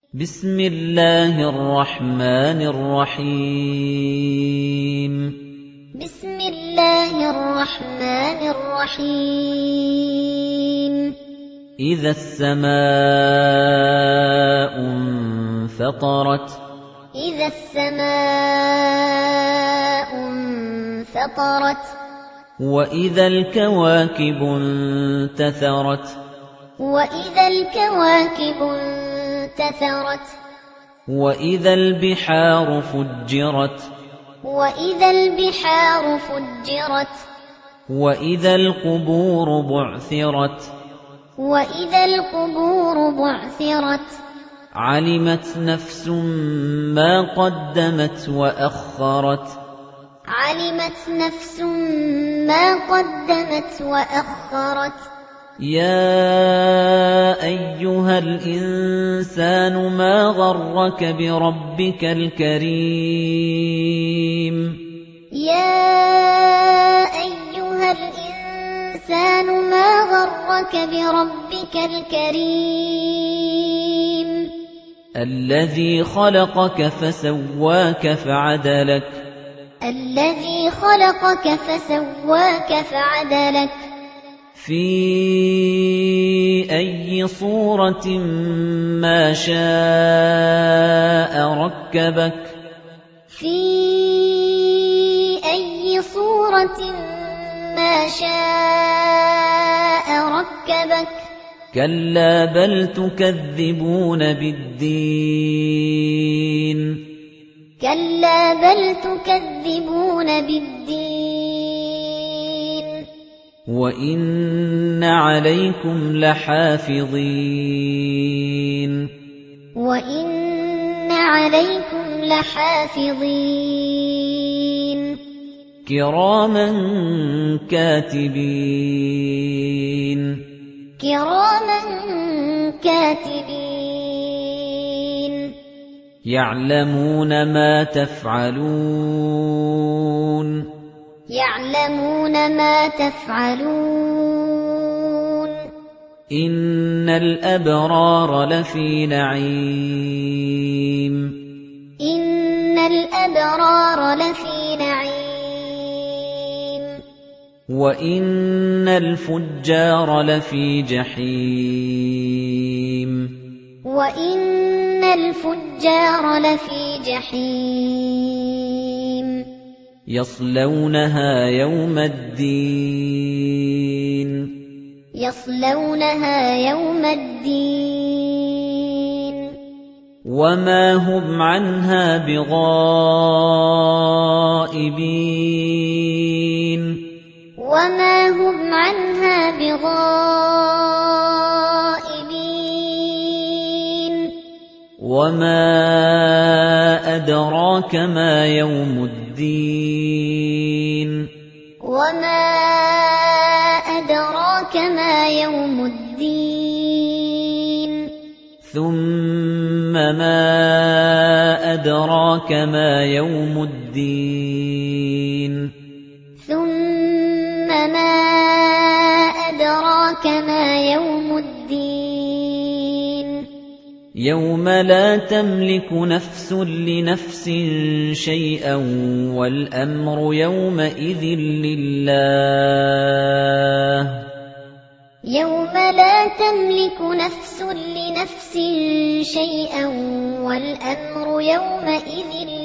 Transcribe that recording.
بسم الله الرحمن الرحيم بسم الله الرحمن الرحيم إذا السماء انفطرت إذا السماء انفطرت وإذا الكواكب انتثرت وإذا الكواكب انتثرت وإذا البحار فجرت وإذا البحار فجرت وإذا القبور بعثرت وإذا القبور بعثرت علمت نفس ما قدمت وأخرت علمت نفس ما قدمت وأخرت يا أيها الإنسان ما غرك بربك الكريم يا أيها الإنسان ما غرك بربك الكريم الذي خلقك فسواك فعدلك الذي خلقك فسواك فعدلك في أي صورة ما شاء ركبك في أي صورة ما شاء ركبك كلا بل تكذبون بالدين كلا بل تكذبون بالدين وإن عليكم لحافظين وإن عليكم لحافظين كراما كاتبين كراما كاتبين يعلمون ما تفعلون يعلمون ما تفعلون إن الأبرار لفي نعيم إن الأبرار لفي نعيم وإن الفجار لفي جحيم وإن الفجار لفي جحيم يصلونها يوم الدين يصلونها يوم الدين وما هم عنها بغائبين وما هم عنها بغائبين وما أدراك ما يوم الدين وما أدراك ما يوم الدين ثم ما أدراك ما يوم الدين ثم ما أدراك ما يوم الدين يوم لا تملك نفس لنفس شيئا والأمر يومئذ لله يوم لا تملك نفس لنفس شيئا والأمر يومئذ